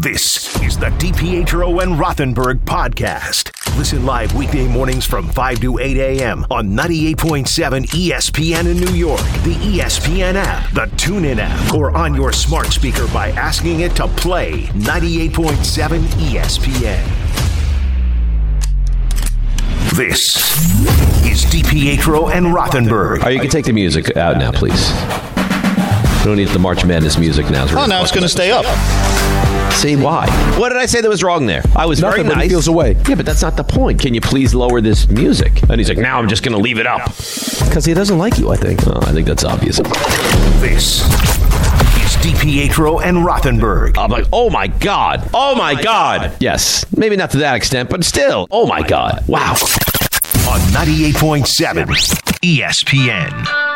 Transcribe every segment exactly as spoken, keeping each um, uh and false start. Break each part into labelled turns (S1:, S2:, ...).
S1: This is the DiPietro and Rothenberg podcast. Listen live weekday mornings from five to eight a.m. on ninety-eight point seven E S P N in New York, the E S P N app, the TuneIn app, or on your smart speaker by asking it to play ninety-eight point seven E S P N. This is DiPietro and Rothenberg.
S2: All right, you can take the music out now, please. We don't need the March Madness music now.
S3: Oh, now it's going to stay up.
S2: See, why? What did I say that was wrong there? I was
S4: Nothing,
S2: very nice.
S4: but it feels away.
S2: Yeah, but that's not the point. Can you please lower this music? And he's like, now I'm just going to leave it up.
S4: Because he doesn't like you, I think.
S2: Oh, I think that's obvious.
S1: This is DiPietro and Rothenberg.
S2: I'm like, oh my God. Oh my God. Yes. Maybe not to that extent, but still. Oh my God. Wow.
S1: On ninety-eight point seven E S P N.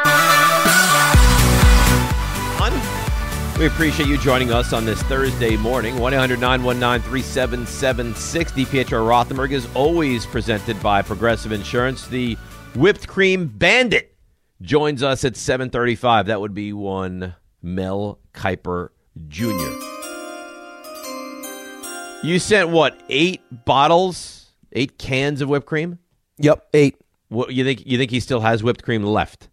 S2: We appreciate you joining us on this Thursday morning. one eight hundred nine one nine three seven seven six. DiPietro Rothenberg is always presented by Progressive Insurance. The Whipped Cream Bandit joins us at seven thirty-five. That would be one Mel Kiper Junior You sent, what, eight bottles, eight cans of whipped cream?
S4: Yep, eight.
S2: What, you think you think he still has whipped cream left?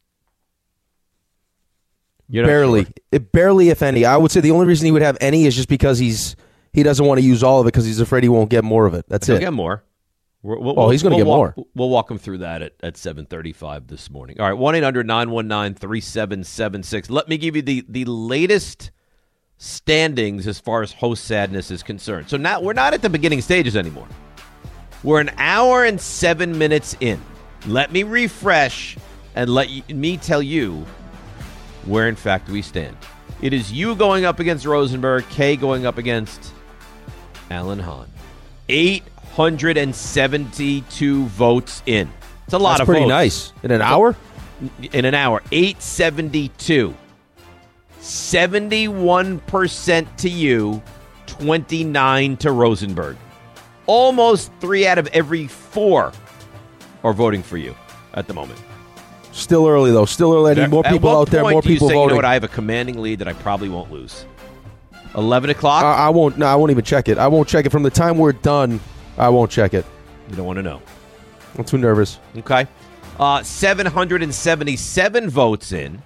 S2: You're
S4: Barely.
S2: Sure.
S4: It, barely, if any. I would say the only reason he would have any is just because he's he doesn't want to use all of it because he's afraid he won't get more of it. That's
S2: He'll
S4: it.
S2: get more. We're, we'll,
S4: oh, he's going to
S2: we'll
S4: get
S2: walk,
S4: more.
S2: We'll walk him through that at, at seven thirty-five this morning. All right, one eight hundred nine one nine three seven seven six. Let me give you the, the latest standings as far as host sadness is concerned. So now we're not at the beginning stages anymore. We're an hour and seven minutes in. Let me refresh and let you, me tell you where, in fact, we stand. It is you going up against Rosenberg, Kay going up against Alan Hahn. eight hundred seventy-two votes in. It's a lot
S4: That's
S2: of
S4: pretty
S2: votes.
S4: nice. In an hour?
S2: In an hour. eight seventy-two. seventy-one percent to you, twenty-nine to Rosenberg. Almost three out of every four are voting for you at the moment.
S4: Still early, though. Still early. I need more
S2: At
S4: people
S2: what
S4: out there,
S2: point
S4: more
S2: do you
S4: people
S2: say,
S4: voting.
S2: You know what? I have a commanding lead that I probably won't lose. eleven o'clock?
S4: I, I won't. No, I won't even check it. I won't check it. From the time we're done, I won't check it.
S2: You don't want to know.
S4: I'm too nervous.
S2: Okay. Uh, seven hundred seventy-seven votes in.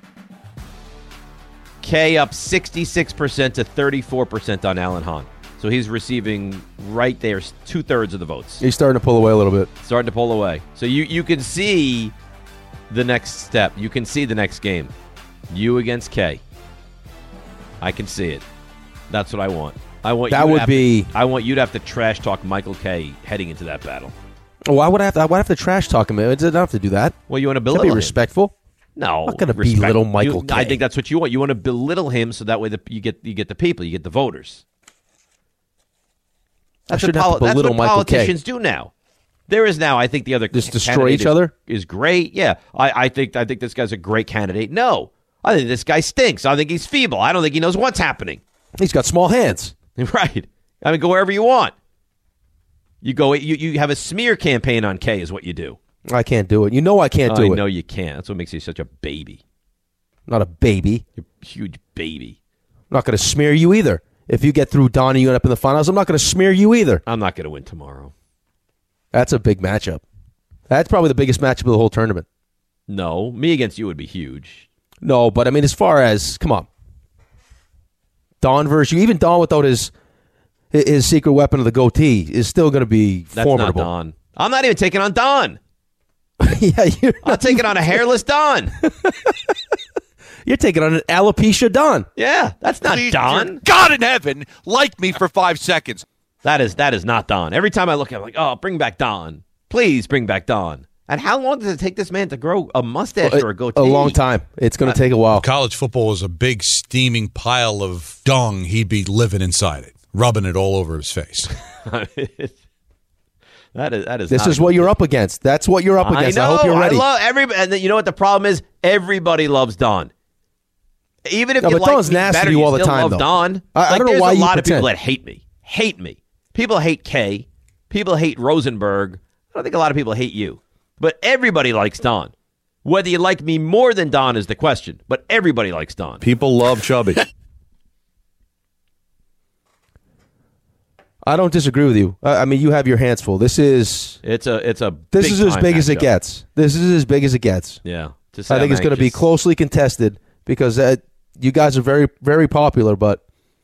S2: K up sixty-six percent to thirty-four percent on Alan Hahn. So he's receiving right there two-thirds of the votes.
S4: He's starting to pull away a little bit.
S2: Starting to pull away. So you, you can see the next step. You can see the next game. You against K. I can see it. That's what I want. I want
S4: That
S2: you to
S4: would
S2: have
S4: be-
S2: To, I want you to have to trash talk Michael K heading into that battle.
S4: Why would I have to? Why have to trash talk him? I don't have to do that.
S2: Well, you want to
S4: Gotta
S2: belittle
S4: be
S2: him.
S4: respectful.
S2: No,
S4: I'm not going to
S2: respect-
S4: belittle Michael
S2: you,
S4: K.
S2: I think that's what you want. You want to belittle him so that way the, you get you get the people, you get the voters. That's
S4: I
S2: what,
S4: shouldn't have to
S2: that's
S4: belittle
S2: what
S4: Michael K.
S2: politicians do now. There is now, I think the other
S4: Just destroy
S2: candidate
S4: each
S2: is,
S4: other?
S2: is great. Yeah, I, I think I think this guy's a great candidate. No, I think this guy stinks. I think he's feeble. I don't think he knows what's happening.
S4: He's got small hands.
S2: Right. I mean, go wherever you want. You go. You you have a smear campaign on K is what you do.
S4: I can't do it. You know I can't do
S2: I
S4: it.
S2: know you can't. That's what makes you such a baby.
S4: Not a baby.
S2: You're a huge baby.
S4: I'm not going to smear you either. If you get through Don and you end up in the finals, I'm not going to smear you either.
S2: I'm not going to win tomorrow.
S4: That's a big matchup. That's probably the biggest matchup of the whole tournament.
S2: No, me against you would be huge.
S4: No, but I mean, as far as, come on. Don versus you, even Don without his his secret weapon of the goatee is still going to be
S2: That's
S4: formidable.
S2: not Don. I'm not even taking on Don.
S4: yeah, you're,
S2: I'm taking on a hairless Don.
S4: you're taking on an alopecia Don.
S2: Yeah, that's not
S5: Please,
S2: Don.
S5: dear God in heaven, like me for five seconds.
S2: That is that is not Don. Every time I look at him, I'm like, oh, bring back Don. Please bring back Don. And how long does it take this man to grow a mustache or a goatee?
S4: A long time. It's going to take a while.
S6: College football was a big steaming pile of dung. He'd be living inside it, rubbing it all over his face.
S2: that is that is.
S4: This
S2: not
S4: is
S2: a
S4: what
S2: good
S4: you're
S2: thing.
S4: up against. That's what you're up against.
S2: I,
S4: I,
S2: know,
S4: hope you're ready.
S2: I love everybody. And you know what the problem is? Everybody loves Don. Even if
S4: No,
S2: you
S4: but
S2: like
S4: Don's
S2: me
S4: nasty
S2: better,
S4: to you
S2: you
S4: all the
S2: still
S4: time,
S2: love
S4: though.
S2: Don.
S4: I- I
S2: like,
S4: don't know
S2: there's
S4: why
S2: a
S4: you
S2: lot of
S4: pretend.
S2: people that hate me. Hate me. People hate Kay. People hate Rosenberg. I don't think a lot of people hate you. But everybody likes Don. Whether you like me more than Don is the question. But everybody likes Don.
S7: People love Chubby.
S4: I don't disagree with you. I, I mean, you have your hands full. This is
S2: It's a it's a
S4: this
S2: big
S4: is as
S2: time
S4: big as it
S2: matchup.
S4: gets. This is as big as it gets.
S2: Yeah, to
S4: I
S2: say
S4: think
S2: I'm
S4: it's going to be
S2: anxious.
S4: closely contested because uh, you guys are very, very popular. But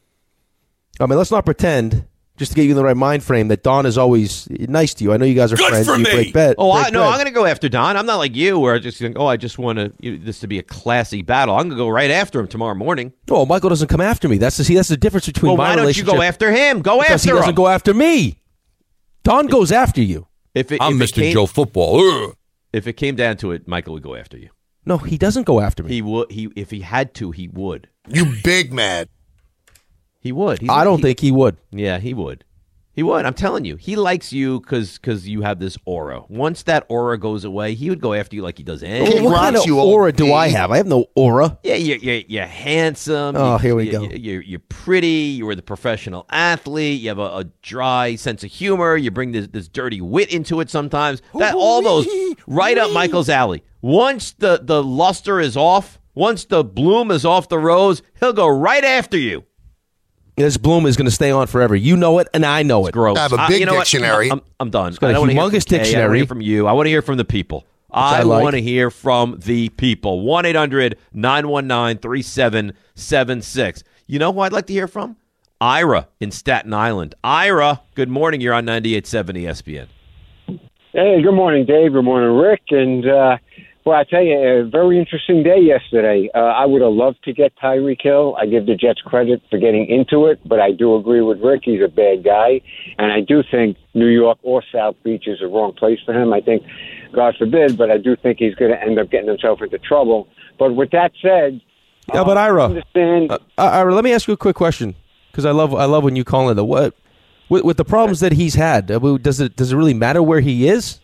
S4: I mean, let's not pretend, just to get you in the right mind frame, that Don is always nice to you. I know you guys are
S6: Good
S4: friends.
S6: for
S4: you
S6: me.
S4: break bet.
S2: Oh,
S4: break
S2: I, no,
S4: bread.
S2: I'm going to go after Don. I'm not like you, where I just think, oh, I just want to you know, this to be a classy battle. I'm going to go right after him tomorrow morning.
S4: Oh, Michael doesn't come after me. That's the see. That's the difference between
S2: Well,
S4: my
S2: why don't you
S4: relationship.
S2: go after him? Go
S4: because
S2: after
S4: he doesn't
S2: him.
S4: go after me. Don goes after you.
S2: If it,
S6: I'm
S2: if it
S6: Mister
S2: came,
S6: Joe Football. Ugh.
S2: If it came down to it, Michael would go after you.
S4: No, he doesn't go after me.
S2: He would. He if he had to, he would.
S3: You big mad.
S2: He would. He's,
S4: I don't
S2: he,
S4: think he would.
S2: Yeah, he would. He would. I'm telling you, he likes you because because you have this aura. Once that aura goes away, he would go after you like he does anything.
S3: He
S4: what kind
S3: rocks
S4: of
S3: you, old
S4: aura do
S3: pig.
S4: I have? I have no aura.
S2: Yeah, you're, you're, you're handsome.
S4: Oh,
S2: you,
S4: here we
S2: you,
S4: go.
S2: You're, you're pretty. You're the professional athlete. You have a, a dry sense of humor. You bring this, this dirty wit into it sometimes. That all those right up Michael's alley. Once the, the luster is off, once the bloom is off the rose, he'll go right after you.
S4: This bloom is going to stay on forever. You know it, and I know it.
S2: Gross.
S3: I have a
S2: I-
S3: big
S2: you know what?
S3: dictionary.
S2: I'm, I'm done.
S4: got
S2: I
S4: a
S2: don't wanna hear
S4: humongous
S2: from Kay. I don't wanna
S4: dictionary.
S2: hear from you. I want to hear from the people. I,
S4: I like.
S2: want to hear from the people. one eight hundred nine one nine three seven seven six. You know who I'd like to hear from? Ira in Staten Island. Ira, good morning. You're on ninety-eight point seven E S P N.
S7: Hey, good morning, Dave. Good morning, Rick. And, uh, well, I tell you, a very interesting day yesterday. Uh, I would have loved to get Tyreek Hill. I give the Jets credit for getting into it, but I do agree with Rick. He's a bad guy. And I do think New York or South Beach is the wrong place for him. I think, God forbid, but I do think he's going to end up getting himself into trouble. But with that said,
S4: Yeah, but
S7: I
S4: Ira,
S7: understand.
S4: uh, Ira, let me ask you a quick question because I love I love when you call in the what with, with the problems that he's had. uh, Does it does it really matter where he is?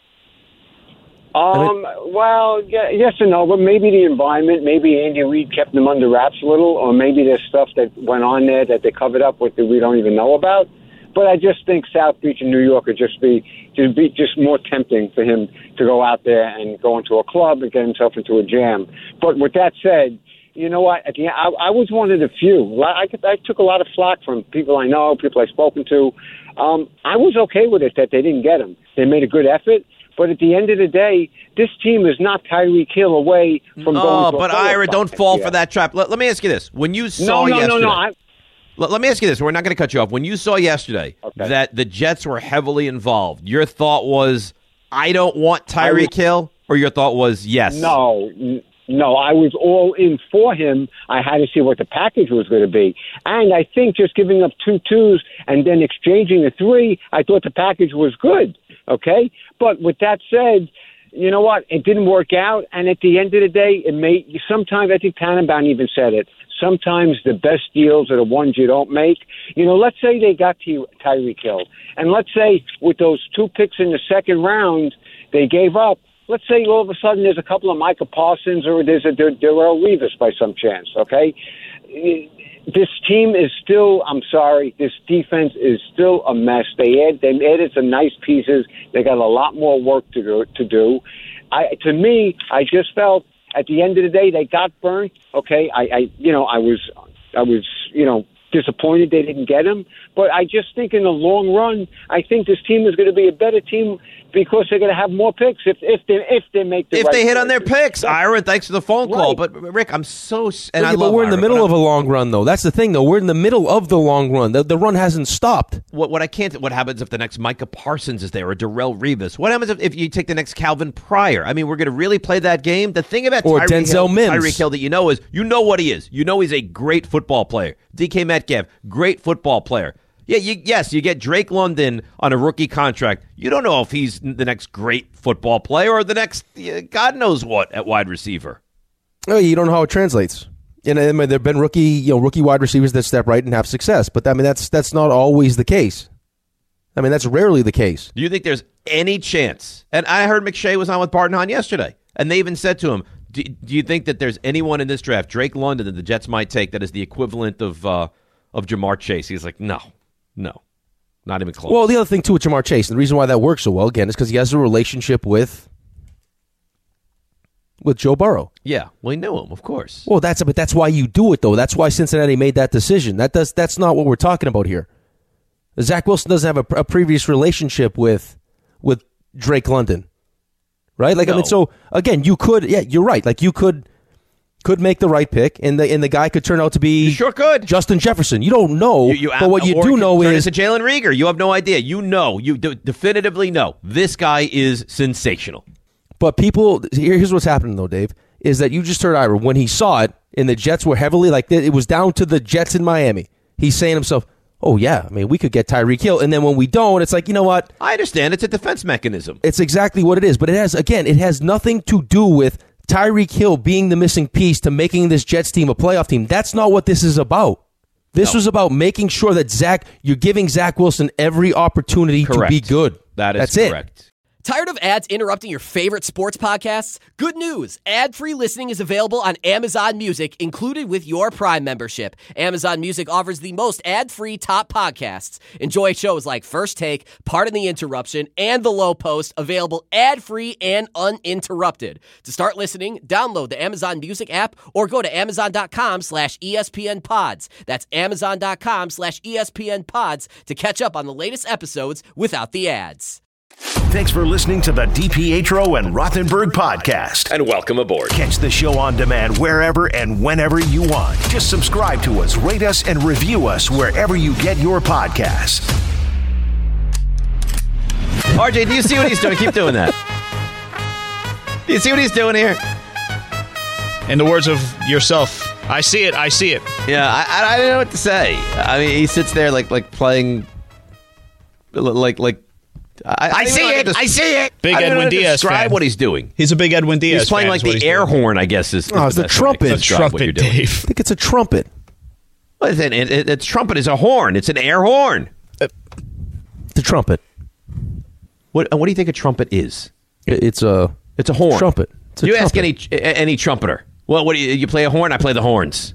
S7: Um, well, yeah, yes and no, but maybe the environment, maybe Andy Reid kept them under wraps a little, or maybe there's stuff that went on there that they covered up with that we don't even know about. But I just think South Beach and New York would just be to be just more tempting for him to go out there and go into a club and get himself into a jam. But with that said, you know what? At the end, I, I was one of the few. I, I took a lot of flack from people I know, people I've spoken to. Um, I was okay with it that they didn't get him. They made a good effort. But at the end of the day, this team is not Tyreek Hill away from
S2: Oh,
S7: going to a
S2: but
S7: playoff
S2: Ira,
S7: spot
S2: don't
S7: next
S2: fall
S7: year.
S2: for that trap. Let, let me ask you this. When you saw
S7: No, no,
S2: yesterday,
S7: no, no. I,
S2: let, let me ask you this. We're not going to cut you off. When you saw yesterday
S7: Okay.
S2: that the Jets were heavily involved, your thought was, I don't want
S7: I
S2: Tyreek
S7: was-
S2: Hill? Or your thought was, yes?
S7: No, n- no, I was all in for him. I had to see what the package was going to be. And I think just giving up two twos and then exchanging the three, I thought the package was good, okay? But with that said, you know what? It didn't work out. And at the end of the day, it may sometimes, I think Tannenbaum even said it, sometimes the best deals are the ones you don't make. You know, let's say they got to Tyreek Hill. And let's say with those two picks in the second round, they gave up. Let's say all of a sudden there's a couple of Micah Parsons or there's a Darrell Revis by some chance, okay? This team is still, I'm sorry, this defense is still a mess. They add, they added some nice pieces. They got a lot more work to do. To do. I, to me, I just felt at the end of the day they got burnt. Okay, I, I, you know, I was, I was, you know, disappointed they didn't get him. But I just think in the long run, I think this team is going to be a better team because they're going to have more picks if if they if they make the
S2: If
S7: right
S2: they hit on their
S7: choices.
S2: picks, Ira, thanks for the phone call.
S7: Right.
S2: But Rick, I'm so s- and
S4: Yeah,
S2: I
S4: but
S2: love
S4: we're in the
S2: Ira,
S4: middle
S2: but
S4: of a long run, though. That's the thing, though. We're in the middle of the long run. The, the run hasn't stopped.
S2: What what I can't. What happens if the next Micah Parsons is there or Darrell Revis? What happens if, if you take the next Calvin Pryor? I mean, we're going to really play that game. The thing about
S4: Or
S2: Tyreek
S4: Denzel
S2: Hill,
S4: Mims.
S2: Tyreek Hill that you know is you know what he is. You know he's a great football player. D K Metcalf, great football player. Yeah, you, yes, you get Drake London on a rookie contract. You don't know if he's the next great football player or the next uh, God knows what at wide receiver.
S4: Oh, you don't know how it translates. And I mean, there have been rookie, you know, rookie wide receivers that step right and have success, but I mean, that's that's not always the case. I mean, that's rarely the case.
S2: Do you think there's any chance? And I heard McShay was on with Barton Hahn yesterday, and they even said to him, do, do you think that there's anyone in this draft, Drake London, that the Jets might take that is the equivalent of uh, of Jamar Chase? He's like, no, no, not even close.
S4: Well, the other thing, too, with Jamar Chase, and the reason why that works so well, again, is because he has a relationship with with Joe Burrow.
S2: yeah, well, he knew him, of course.
S4: Well, that's but that's why you do it, though. That's why Cincinnati made that decision. That does that's not what we're talking about here. Zach Wilson doesn't have a, a previous relationship with with Drake London, right? Like,
S2: No.
S4: I mean, so again, you could, yeah, you're right. Like, you could could make the right pick, and the and the guy could turn out to be
S2: You sure could.
S4: Justin Jefferson. You don't know,
S2: You, you,
S4: but what you
S2: or
S4: do
S2: it
S4: know
S2: could turn
S4: is
S2: into Jalen Reagor. You have no idea. You know, you de- definitively know this guy is sensational.
S4: But people, here- here's what's happening though, Dave, is that you just heard Ira when he saw it, and the Jets were heavily like it was down to the Jets in Miami. He's saying to himself, "Oh yeah, I mean we could get Tyreek Hill," and then when we don't, it's like, you know what?
S2: I understand it's a defense mechanism.
S4: It's exactly what it is, but it has again, it has nothing to do with Tyreek Hill being the missing piece to making this Jets team a playoff team. That's not what this is about. This
S2: No.
S4: was about making sure that Zach, you're giving Zach Wilson every opportunity
S2: Correct.
S4: to be good.
S2: That is
S4: That's
S2: correct.
S4: it.
S3: Tired of ads interrupting your favorite sports podcasts? Good news! Ad-free listening is available on Amazon Music, included with your Prime membership. Amazon Music offers the most ad-free top podcasts. Enjoy shows like First Take, Pardon the Interruption, and The Low Post, available ad-free and uninterrupted. To start listening, download the Amazon Music app or go to amazon.com slash ESPN pods. That's amazon.com slash ESPN pods to catch up on the latest episodes without the ads.
S1: Thanks for listening to the DiPietro and Rothenberg podcast.
S2: And welcome aboard.
S1: Catch the show on demand wherever and whenever you want. Just subscribe to us, rate us, and review us wherever you get your podcasts.
S2: R J, do you see what he's doing? Keep doing that. Do you see what he's doing here?
S8: In the words of yourself, I see it, I see it.
S2: Yeah, I, I, I don't know what to say. I mean, he sits there like like playing, like like. I, I, see it. I see it.
S8: Big
S2: I don't know
S8: Edwin
S2: how to
S8: Diaz
S2: Describe
S8: fan.
S2: what he's doing.
S8: He's a big Edwin Diaz
S2: He's playing
S8: fan,
S2: like
S8: is what
S2: the
S8: he's
S2: air
S8: doing.
S2: horn, I guess. Is, is
S4: Oh, it's the
S2: best way to
S4: trumpet.
S2: describe what you're
S8: Trumpet,
S2: doing.
S8: Dave.
S4: I think it's a trumpet.
S2: What is it? It, it? It's trumpet is a horn. It's an air horn.
S4: The trumpet.
S2: What What do you think a trumpet is?
S4: It- It's a
S2: It's a horn.
S4: trumpet. It's a
S2: you ask
S4: trumpet.
S2: any any trumpeter. Well, what do you, you play a horn? I play the horns.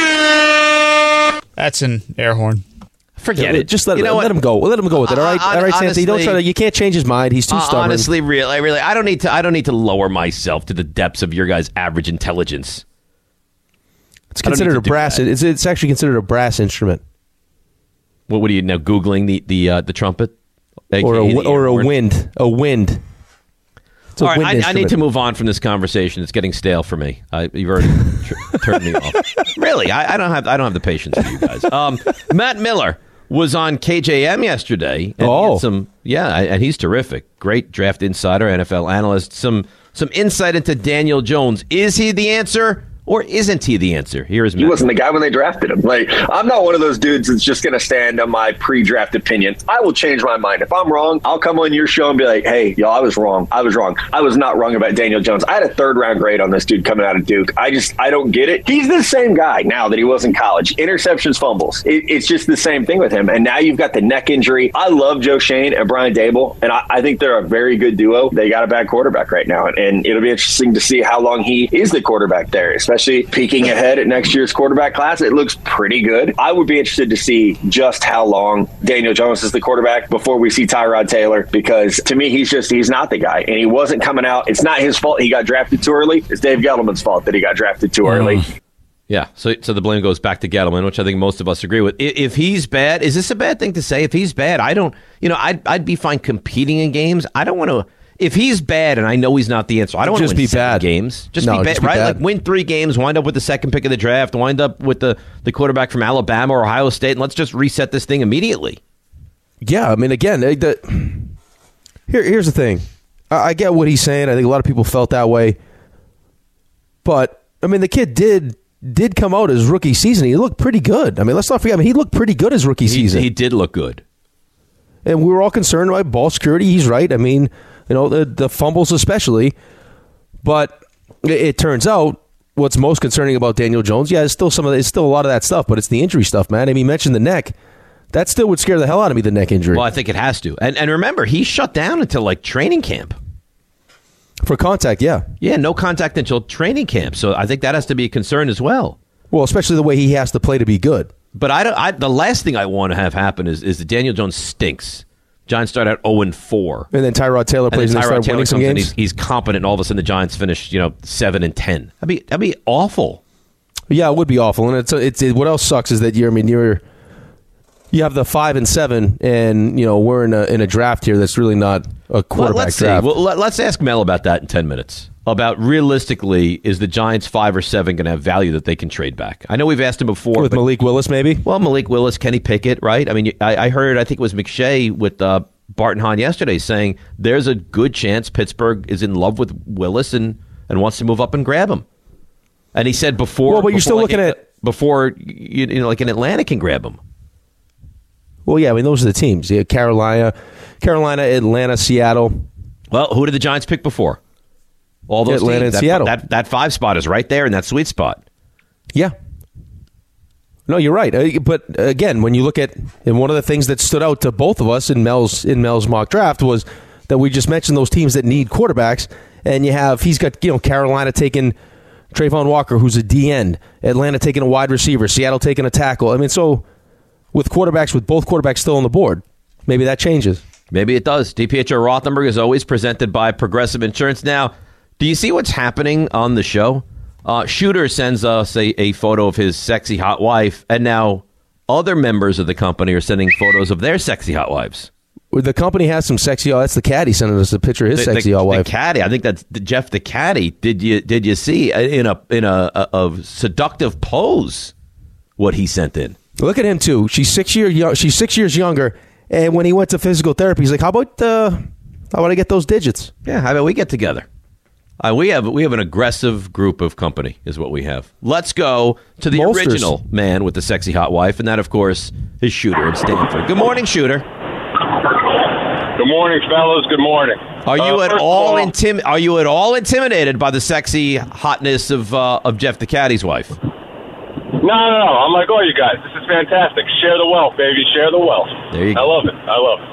S8: That's an air horn.
S2: Forget it.
S4: Just let,
S2: you know
S4: let
S2: what?
S4: him go. Let him go with it. All right,
S2: Uh,
S4: all right, Santy. Don't
S2: honestly-
S4: try to. You can't change his mind. He's too
S2: Uh,
S4: stubborn.
S2: honestly, really, I really, I don't need to. I don't need to lower myself to the depths of your guys' average intelligence.
S4: it's
S2: I don't
S4: considered
S2: need
S4: a
S2: to do
S4: brass.
S2: that.
S4: It's it's actually considered a brass instrument
S2: What, what are you now googling the the uh, the trumpet
S4: or a
S2: A K A the
S4: wi- or
S2: air
S4: a
S2: horn?
S4: wind. A wind. It's a
S2: All right,
S4: wind
S2: I, I need
S4: instrument.
S2: to move on from this conversation. It's getting stale for me. I, you've already tr- turned me off. Really, I, I don't have I don't have the patience for you guys. Um, Matt Miller was on K J M yesterday. And he
S4: Oh.
S2: had some yeah, and he's terrific. Great draft insider, N F L analyst. Some some insight into Daniel Jones. Is he the answer? Or isn't he the answer? Here is Matt.
S9: He wasn't the guy when they drafted him. Like, I'm not one of those dudes that's just going to stand on my pre-draft opinion. I will change my mind. If I'm wrong, I'll come on your show and be like, hey, y'all, I was wrong. I was wrong. I was not wrong about Daniel Jones. I had a third round grade on this dude coming out of Duke. I just, I don't get it. He's the same guy now that he was in college. Interceptions, fumbles. It, it's just the same thing with him. And now you've got the neck injury. I love Joe Shane and Brian Dable, and I, I think they're a very good duo. They got a bad quarterback right now, and, and it'll be interesting to see how long he is the quarterback there, especially peeking ahead at next year's quarterback class. It looks pretty good. I would be interested to see just how long Daniel Jones is the quarterback before we see Tyrod Taylor, because to me, he's just, he's not the guy, and he wasn't coming out. It's not his fault he got drafted too early. It's Dave Gettleman's fault that he got drafted too early.
S2: Yeah, so so the blame goes back to Gettleman, which I think most of us agree with. If, if he's bad, is this a bad thing to say? If he's bad, I don't, you know, I'd, I'd be fine competing in games. I don't want to, if he's bad and I know he's not the answer, I don't want
S4: Just
S2: to win
S4: be
S2: seven
S4: bad.
S2: games. Just
S4: No,
S2: be bad,
S4: just be
S2: right?
S4: bad.
S2: Like win three games, wind up with the second pick of the draft, wind up with the, the quarterback from Alabama or Ohio State, and let's just reset this thing immediately.
S4: Yeah, I mean, again, eh, the, here, here's the thing. I, I get what he's saying. I think a lot of people felt that way. But, I mean, the kid did did come out his rookie season. He looked pretty good. I mean, let's not forget. I mean, he looked pretty good his rookie
S2: He,
S4: season.
S2: he did look good.
S4: And we were all concerned about ball security. He's right. I mean, you know, the, the fumbles especially. But it, it turns out what's most concerning about Daniel Jones, yeah, it's still some of the, it's still a lot of that stuff, but it's the injury stuff, man. I mean, he mentioned the neck. That still would scare the hell out of me, the neck injury.
S2: Well, I think it has to. And and remember, he shut down until like training camp.
S4: For contact, yeah.
S2: Yeah, no contact until training camp. So I think that has to be a concern as well.
S4: Well, especially the way he has to play to be good.
S2: But I, don't, I the last thing I want to have happen is, is that Daniel Jones stinks. Giants start out oh and four.
S4: And then Tyrod Taylor
S2: And
S4: plays
S2: then
S4: and they
S2: Tyrod
S4: start
S2: Taylor
S4: winning
S2: comes
S4: some
S2: in,
S4: games.
S2: he's, he's competent, and all of a sudden the Giants finish, you know, seven and ten. That'd be that'd be awful.
S4: Yeah, it would be awful. And it's it's it, what else sucks is that you're I mean you're you have the five and seven, and you know we're in a in a draft here that's really not a quarterback
S2: Well, let's
S4: draft.
S2: see. Well, let, let's ask Mel about that in ten minutes. About realistically, is the Giants five or seven going to have value that they can trade back? I know we've asked him before.
S4: With
S2: but,
S4: Malik Willis, maybe?
S2: Well, Malik Willis, Kenny Pickett, right? I mean, I, I heard, I think it was McShay with uh, Barton Hahn yesterday saying there's a good chance Pittsburgh is in love with Willis and, and wants to move up and grab him. And he said before.
S4: Well, but you're
S2: before,
S4: still
S2: like,
S4: looking at
S2: before you, you know, like an Atlanta can grab him.
S4: Well, yeah, I mean those are the teams: yeah, Carolina, Carolina, Atlanta, Seattle.
S2: Well, who did the Giants pick before? All those
S4: Atlanta
S2: teams.
S4: and
S2: that,
S4: Seattle.
S2: That, that five spot is right there in that sweet spot.
S4: Yeah. No, you're right. Uh, But again, when you look at, and one of the things that stood out to both of us in Mel's in Mel's mock draft was that we just mentioned those teams that need quarterbacks, and you have he's got you know Carolina taking Trayvon Walker, who's a D end, Atlanta taking a wide receiver, Seattle taking a tackle. I mean, so with quarterbacks, with both quarterbacks still on the board, maybe that changes.
S2: Maybe it does. D P H O Rothenberg is always presented by Progressive Insurance. Now, do you see what's happening on the show? Uh, Shooter sends us a, a photo of his sexy hot wife, and now other members of the company are sending photos of their sexy hot wives.
S4: Well, the company has some sexy. Oh, that's the caddy sending us a picture of his
S2: The,
S4: sexy
S2: the,
S4: hot wife.
S2: The caddy, I think that's the, Jeff the caddy. Did you did you see in a in a, a, a seductive pose what he sent in?
S4: Look at him too. She's six years young. She's six years younger. And when he went to physical therapy, he's like, "How about uh, how about I get those digits?"
S2: Yeah, how about we get together? Uh, we have we have an aggressive group of company, is what we have. Let's go to the
S4: Molsters.
S2: original man with the sexy hot wife, and that, of course, is Shooter in Stanford. Good morning, Shooter.
S10: Good morning, fellas. Good morning.
S2: Are you
S10: Uh,
S2: at
S10: first of
S2: all,
S10: all-
S2: intim- Are you at all intimidated by the sexy hotness of uh, of Jeff the caddy's wife?
S10: No, no, no. I'm like, oh, you guys, this is fantastic. Share the wealth, baby. Share the wealth.
S2: There you
S10: I
S2: go.
S10: love it. I love it.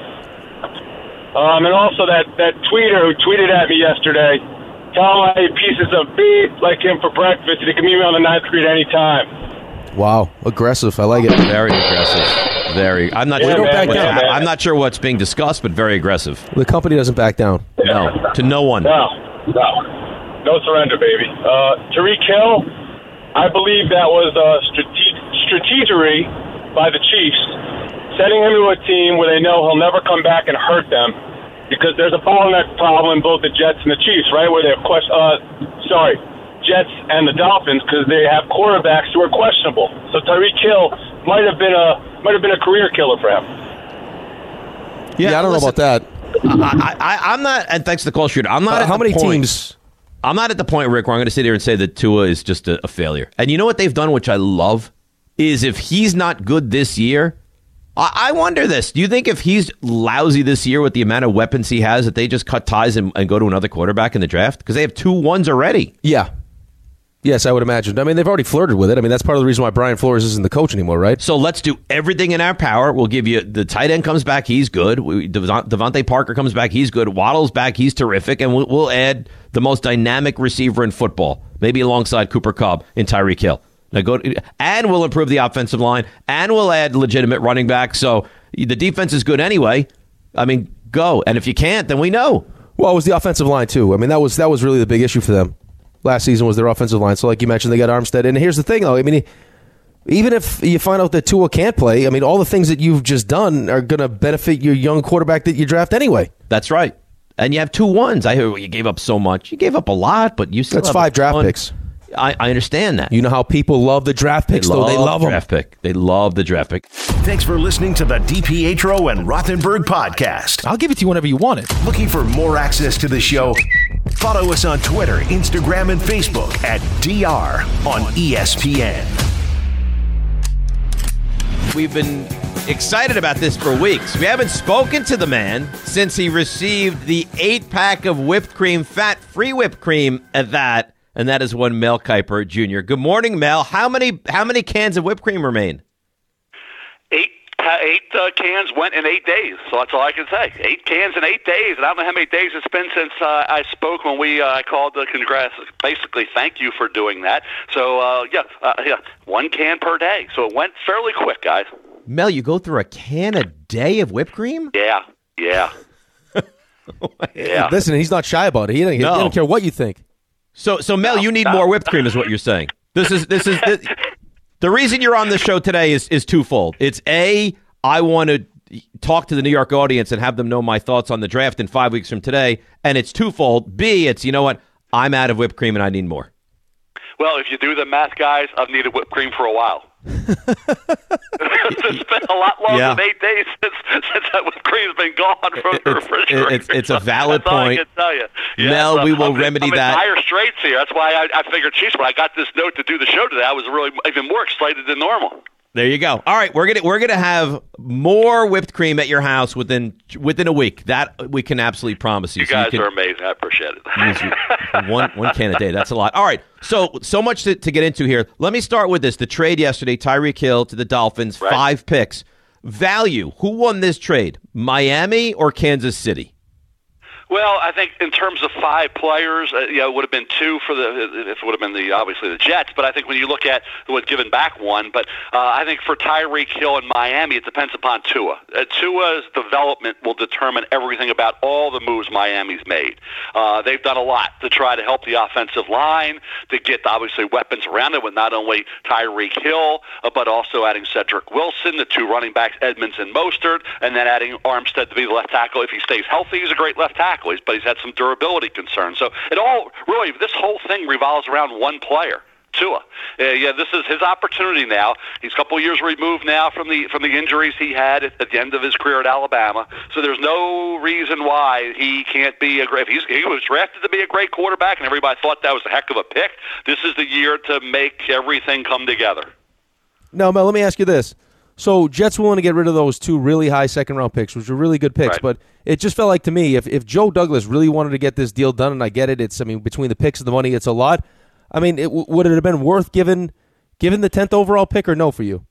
S10: Um, and also that, that tweeter who tweeted at me yesterday, tell him I eat pieces of beef like him for breakfast. He can meet me on the ninth Street anytime.
S4: Wow, aggressive. I like it.
S2: Very aggressive. Very. I'm not
S10: Yeah,
S2: sure.
S10: man,
S2: what's
S10: yeah,
S2: hap-
S10: man.
S2: I'm not sure what's being discussed, but very aggressive.
S4: The company doesn't back down.
S2: No, to no one.
S10: No, no. No surrender, baby. Uh, Tyreek Hill, I believe that was uh, strate- strategery by the Chiefs, sending him to a team where they know he'll never come back and hurt them, because there's a bottleneck problem in both the Jets and the Chiefs, right? Where they have question, uh, sorry, Jets and the Dolphins, because they have quarterbacks who are questionable. So Tyreek Hill might have been a might have been a career killer for him.
S4: Yeah, I don't
S2: listen,
S4: know about that.
S2: I, I, I'm not, and thanks to the call, Shooter. I'm not.
S4: Uh,
S2: at
S4: how
S2: the
S4: many
S2: point,
S4: teams?
S2: I'm not at the point, Rick, where I'm going to sit here and say that Tua is just a, a failure. And you know what they've done, which I love, is if he's not good this year, I, I wonder this. Do you think if he's lousy this year with the amount of weapons he has, that they just cut ties and, and go to another quarterback in the draft? Because they have two ones already.
S4: Yeah. Yes, I would imagine. I mean, they've already flirted with it. I mean, that's part of the reason why Brian Flores isn't the coach anymore, right?
S2: So let's do everything in our power. We'll give you the tight end comes back, he's good. We, Devon- Devontae Parker comes back, he's good. Waddle's back, he's terrific. And we'll, we'll add the most dynamic receiver in football, maybe alongside Cooper Kupp in Tyreek Hill. Now go to, and we'll improve the offensive line, and we'll add legitimate running back. So the defense is good anyway. I mean, go. And if you can't, then we know.
S4: Well, it was the offensive line too. I mean, that was that was really the big issue for them last season, was their offensive line. So, like you mentioned, they got Armstead. And here's the thing, though. I mean, even if you find out that Tua can't play, I mean, all the things that you've just done are going to benefit your young quarterback that you draft anyway.
S2: That's right. And you have two ones. I hear you gave up so much. You gave up a lot, but you still
S4: That's
S2: have
S4: five
S2: a
S4: draft
S2: ton.
S4: picks.
S2: I, I understand that.
S4: You know how people love the draft picks,
S2: they
S4: though.
S2: love
S4: They love
S2: the
S4: them.
S2: draft pick. They love the draft pick.
S1: Thanks for listening to the DiPietro and Rothenberg podcast.
S5: I'll give it to you whenever you want it.
S1: Looking for more access to the show? Follow us on Twitter, Instagram, and Facebook at D R on E S P N.
S2: We've been excited about this for weeks. We haven't spoken to the man since he received the eight-pack of whipped cream, fat-free whipped cream at that, and that is one Mel Kiper Junior Good morning, Mel. How many how many cans of whipped cream remain?
S11: Eight uh, eight uh, cans went in eight days, so that's all I can say. Eight cans in eight days, and I don't know how many days it's been since uh, I spoke when we uh, called the congrats. Basically, thank you for doing that. So, uh, yeah, uh, yeah, one can per day. So it went fairly quick, guys.
S2: Mel, you go through a can a day of whipped cream?
S11: Yeah, yeah. yeah.
S4: Listen, he's not shy about it. He doesn't,
S2: No.
S4: he doesn't care what you think.
S2: So, so Mel, you need
S11: no.
S2: more whipped cream, is what you're saying. This is this is the, the reason you're on the show today is is twofold. It's A, I want to talk to the New York audience and have them know my thoughts on the draft in five weeks from today. And it's twofold. B, it's, you know what? I'm out of whipped cream and I need more.
S11: Well, if you do the math, guys, I've needed whipped cream for a while. It's been a lot longer
S2: Yeah.
S11: than eight days since, since that whipped cream's been gone from the
S2: It's,
S11: refrigerator.
S2: it's, it's a valid
S11: That's all
S2: point.
S11: I can tell you. Yeah,
S2: Mel,
S11: so
S2: we will
S11: I'm,
S2: remedy
S11: I'm
S2: that.
S11: in dire straits here. That's why I, I figured, geez, when I got this note to do the show today, I was really even more excited than normal.
S2: There you go. All right, we're gonna we're gonna have more whipped cream at your house within within a week. That we can absolutely promise you.
S11: You
S2: So
S11: guys
S2: can
S11: are amazing. I appreciate it.
S2: use your- one one can a day. That's a lot. All right. So so much to, to get into here. Let me start with this. The trade yesterday, Tyreek Hill to the Dolphins,
S11: Right.
S2: five picks. Value. Who won this trade? Miami or Kansas City?
S11: Well, I think in terms of five players, uh, yeah, it would have been two for the. If it would have been the obviously the Jets, but I think when you look at who had given back one, but uh, I think for Tyreek Hill in Miami, it depends upon Tua. Uh, Tua's development will determine everything about all the moves Miami's made. Uh, they've done a lot to try to help the offensive line, to get obviously weapons around it with not only Tyreek Hill, uh, but also adding Cedric Wilson, the two running backs Edmonds and Mostert, and then adding Armstead to be the left tackle. If he stays healthy, he's a great left tackle. But he's had some durability concerns. So it all really, this whole thing revolves around one player, Tua. Uh, yeah, this is his opportunity now. He's a couple of years removed now from the from the injuries he had at, at the end of his career at Alabama. So there's no reason why he can't be a great. He's, he was drafted to be a great quarterback, and everybody thought that was a heck of a pick. This is the year to make everything come together.
S4: Now, Mel, let me ask you this. So Jets willing to get rid of those two really high second-round picks, which were really good picks,
S11: Right.
S4: but it just felt like to me, if, if Joe Douglas really wanted to get this deal done, and I get it, it's I mean between the picks and the money, it's a lot. I mean, it, would it have been worth giving given the tenth overall pick or no for you?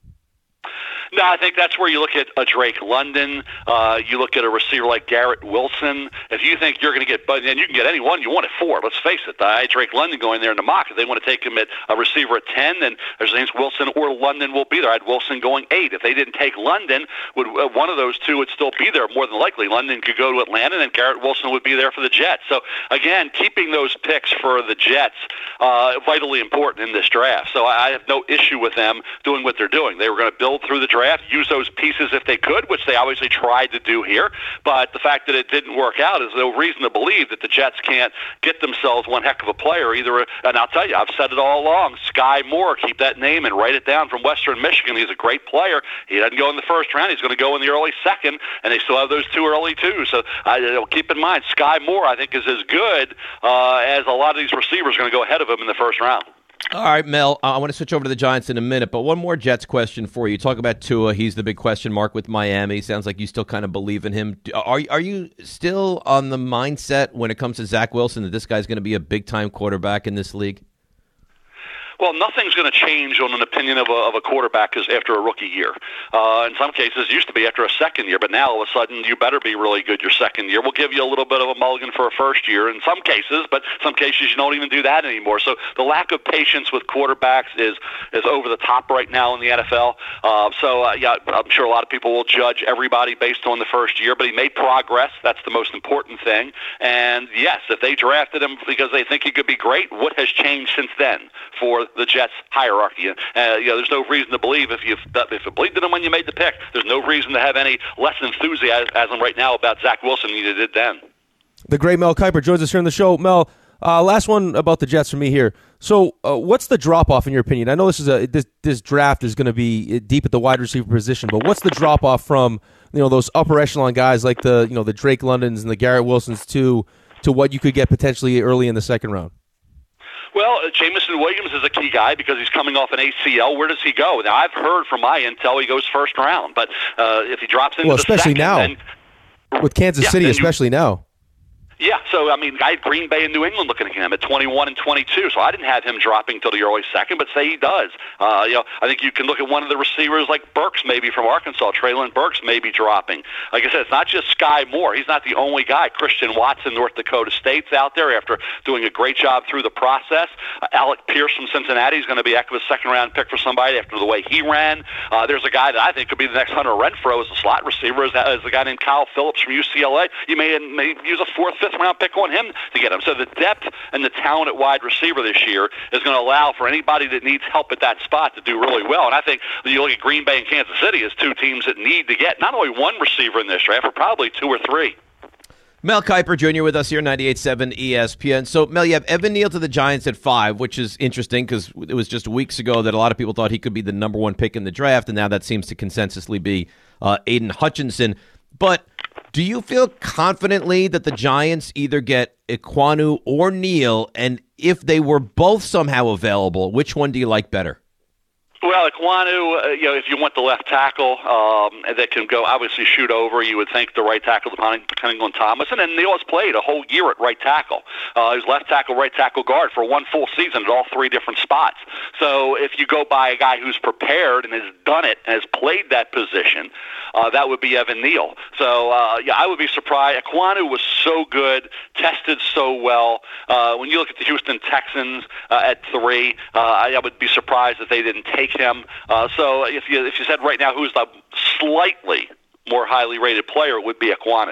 S11: No, I think that's where you look at a Drake London. Uh, you look at a receiver like Garrett Wilson. If you think you're going to get, and you can get any one you want at four. Let's face it. I had Drake London going there in the mock. If they want to take him at a receiver at ten, then there's names Wilson or London will be there. I had Wilson going eight. If they didn't take London, would uh, one of those two would still be there more than likely. London could go to Atlanta, and then Garrett Wilson would be there for the Jets. So again, keeping those picks for the Jets uh, vitally important in this draft. So I, I have no issue with them doing what they're doing. They were going to build through the draft, use those pieces if they could, which they obviously tried to do here. But the fact that it didn't work out is no reason to believe that the Jets can't get themselves one heck of a player. Either, and I'll tell you, I've said it all along, Sky Moore, keep that name and write it down, from Western Michigan. He's a great player. He doesn't go in the first round. He's going to go in the early second, and they still have those two early too. So I, you know, keep in mind, Sky Moore, I think, is as good uh, as a lot of these receivers are going to go ahead of him in the first round.
S2: All right, Mel, I want to switch over to the Giants in a minute, but one more Jets question for you. Talk about Tua. He's the big question mark with Miami. Sounds like you still kind of believe in him. Are, are you still on the mindset when it comes to Zach Wilson that this guy's going to be a big-time quarterback in this league?
S11: Well, nothing's going to change on an opinion of a, of a quarterback as after a rookie year. Uh, in some cases, it used to be after a second year, but now all of a sudden you better be really good your second year. We'll give you a little bit of a mulligan for a first year in some cases, but some cases you don't even do that anymore. So the lack of patience with quarterbacks is is over the top right now in the N F L. Uh, so uh, yeah, I'm sure a lot of people will judge everybody based on the first year, but he made progress. That's the most important thing. And yes, if they drafted him because they think he could be great, what has changed since then for the Jets hierarchy? Uh, you know, there's no reason to believe if you if it believed in him when you made the pick, there's no reason to have any less enthusiasm right now about Zach Wilson than you did then.
S4: The great Mel Kiper joins us here on the show. Mel, uh, last one about the Jets for me here. So, uh, what's the drop off in your opinion? I know this is a this this draft is going to be deep at the wide receiver position, but what's the drop off from you know those upper echelon guys like the you know the Drake Londons and the Garrett Wilsons to to what you could get potentially early in the second round?
S11: Well, uh, Jameson Williams is a key guy because he's coming off an A C L. Where does he go? Now, I've heard from my intel he goes first round, but uh, if he drops into
S4: well,
S11: the
S4: especially
S11: second,
S4: now
S11: then,
S4: with Kansas
S11: yeah,
S4: City,
S11: then
S4: especially
S11: you,
S4: now.
S11: Yeah, so, I mean, I had Green Bay and New England looking at him at twenty-one and twenty-two, so I didn't have him dropping till the early second, but say he does. Uh, you know, I think you can look at one of the receivers like Burks maybe from Arkansas, Traylon Burks maybe dropping. Like I said, it's not just Sky Moore. He's not the only guy. Christian Watson, North Dakota State's out there after doing a great job through the process. Uh, Alec Pierce from Cincinnati is going to be a heck of a second-round pick for somebody after the way he ran. Uh, there's a guy that I think could be the next Hunter Renfrow as a slot receiver, is, is a guy named Kyle Phillips from U C L A. You may, may use a fourth, fifth fifth round pick on him to get him. So the depth and the talent at wide receiver this year is going to allow for anybody that needs help at that spot to do really well. And I think when you look at Green Bay and Kansas City as two teams that need to get not only one receiver in this draft, but probably two or three.
S2: Mel Kiper Junior with us here, ninety-eight point seven E S P N. So, Mel, you have Evan Neal to the Giants at five, which is interesting because it was just weeks ago that a lot of people thought he could be the number one pick in the draft, and now that seems to consensusly be uh, Aiden Hutchinson. But do you feel confidently that the Giants either get Ekwonu or Neal, and if they were both somehow available, which one do you like better?
S11: Well, Ekwonu, uh, you know, if you want the left tackle um, that can go obviously shoot over, you would think the right tackle depending, depending on Thomas. And then Neal has played a whole year at right tackle. Uh, he was left tackle, right tackle guard for one full season at all three different spots. So if you go by a guy who's prepared and has done it and has played that position, uh, that would be Evan Neal. So, uh, yeah, I would be surprised. Ekwonu was so good, tested so well. Uh, when you look at the Houston Texans uh, at three, uh, I, I would be surprised if they didn't take him. Uh, so if you if you said right now who's the slightly more highly rated player, it would be Ekwonu.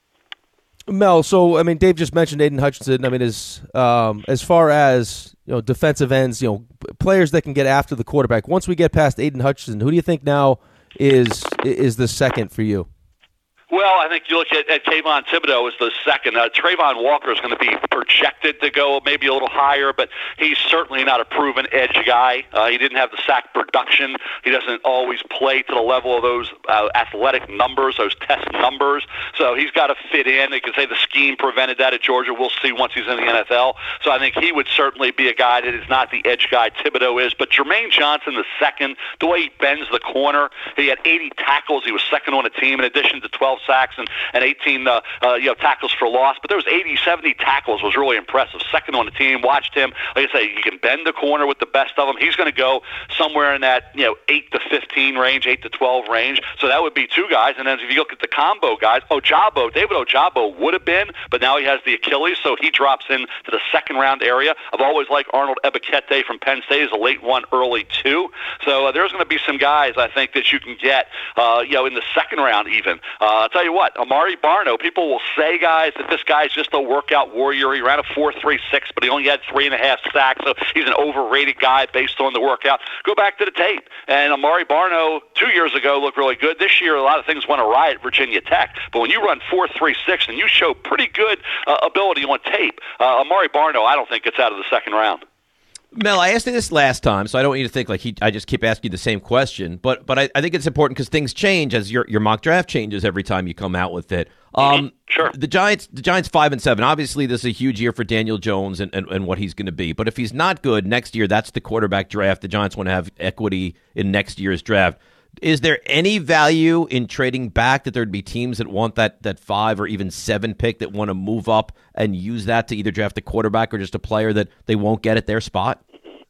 S4: Mel, so I mean, Dave just mentioned Aiden Hutchinson. I mean, as um, as far as you know, defensive ends, you know, players that can get after the quarterback. Once we get past Aiden Hutchinson, who do you think now is is the second for you?
S11: Well, I think you look at, at Kayvon Thibodeau as the second. Uh, Trayvon Walker is going to be projected to go maybe a little higher, but he's certainly not a proven edge guy. Uh, he didn't have the sack production. He doesn't always play to the level of those uh, athletic numbers, those test numbers. So he's got to fit in. They can say the scheme prevented that at Georgia. We'll see once he's in the N F L. So I think he would certainly be a guy that is not the edge guy Thibodeau is. But Jermaine Johnson, the second, the way he bends the corner, he had eighty tackles. He was second on the team in addition to twelve sacks and, and eighteen uh, uh, you know tackles for loss. But there was eighty, seventy tackles was really impressive. Second on the team. Watched him. Like I say, you can bend the corner with the best of them. He's going to go somewhere in that you know eight to fifteen range, eight to twelve range. So that would be two guys. And then if you look at the combo guys, Ojabo, David Ojabo would have been, but now he has the Achilles, so he drops in to the second round area. I've always liked Arnold Ebiketie from Penn State as a late one, early two. So uh, there's going to be some guys I think that you can get uh, you know in the second round even. Uh, I'll tell you what, Amari Barno, people will say, guys, that this guy's just a workout warrior. He ran a four three six, but he only had three and a half sacks, so he's an overrated guy based on the workout. Go back to the tape. And Amari Barno, two years ago, looked really good. This year, a lot of things went awry at Virginia Tech. But when you run four three six and you show pretty good uh, ability on tape, uh, Amari Barno, I don't think gets out of the second round.
S2: Mel, I asked you this last time, so I don't want you to think like he. I just keep asking you the same question, but but I, I think it's important because things change as your your mock draft changes every time you come out with it. Um,
S11: mm-hmm. Sure.
S2: The Giants, the Giants five and seven. Obviously, this is a huge year for Daniel Jones and, and, and what he's going to be. But if he's not good next year, that's the quarterback draft. The Giants want to have equity in next year's draft. Is there any value in trading back that there'd be teams that want that that five or even seven pick that want to move up and use that to either draft a quarterback or just a player that they won't get at their spot?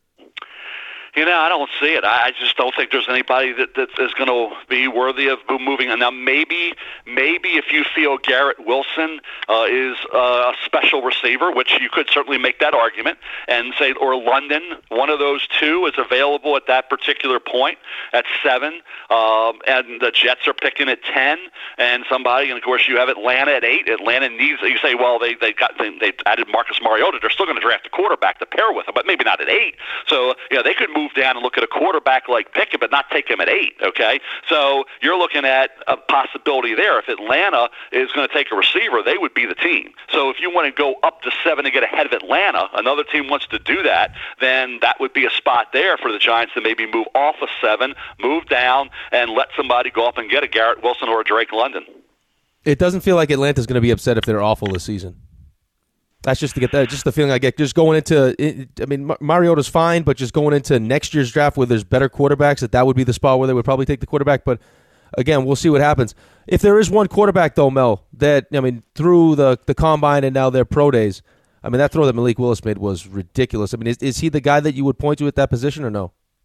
S11: You know, I don't see it. I just don't think there's anybody that, that is going to be worthy of moving. And now maybe, maybe if you feel Garrett Wilson uh, is uh, a special receiver, which you could certainly make that argument, and say, or London, one of those two is available at that particular point at seven, um, and the Jets are picking at ten, and somebody, and of course you have Atlanta at eight. Atlanta needs. You say, well, they they got they, they added Marcus Mariota. They're still going to draft a quarterback to pair with him, but maybe not at eight. So you know they could move down and look at a quarterback like Pickett, but not take him at eight, okay? So you're looking at a possibility there. If Atlanta is going to take a receiver, they would be the team. So if you want to go up to seven to get ahead of Atlanta, another team wants to do that, then that would be a spot there for the Giants to maybe move off of seven, move down, and let somebody go up and get a Garrett Wilson or a Drake London.
S4: It doesn't feel like Atlanta's going to be upset if they're awful this season. That's just to get that, just the feeling I get. Just going into, I mean, Mariota's fine, but just going into next year's draft where there's better quarterbacks, that that would be the spot where they would probably take the quarterback. But again, we'll see what happens. If there is one quarterback, though, Mel, that I mean, through the the combine and now their pro days, I mean, that throw that Malik Willis made was ridiculous. I mean, is is he the guy that you would point to at that position or no?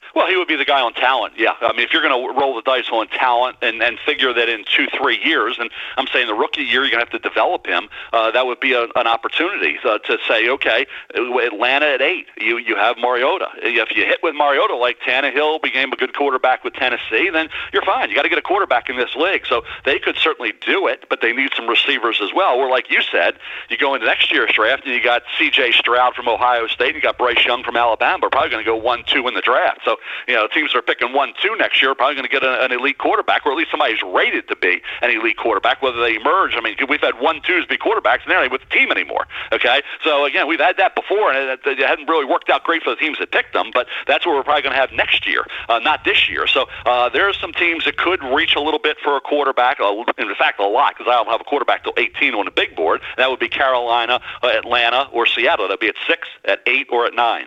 S11: Well, he would be the guy on talent, yeah. I mean, if you're going to roll the dice on talent and, and figure that in two, three years, and I'm saying the rookie year, you're going to have to develop him, uh, that would be a, an opportunity uh, to say, okay, Atlanta at eight, you you have Mariota. If you hit with Mariota like Tannehill became a good quarterback with Tennessee, then you're fine. You got to get a quarterback in this league. So they could certainly do it, but they need some receivers as well. Where, like you said, you go into next year's draft, and you got C J Stroud from Ohio State, and you got Bryce Young from Alabama. They're probably going to go one two in the draft. So, you know, teams that are picking one two next year are probably going to get a, an elite quarterback, or at least somebody who's rated to be an elite quarterback, whether they emerge. I mean, we've had one twos be quarterbacks, and they're not with the team anymore. Okay? So, again, we've had that before, and it, it hadn't really worked out great for the teams that picked them, but that's what we're probably going to have next year, uh, not this year. So uh, there are some teams that could reach a little bit for a quarterback, uh, in fact, a lot, because I don't have a quarterback till eighteen on the big board. That would be Carolina, uh, Atlanta, or Seattle. That would be at six, at eight, or at nine.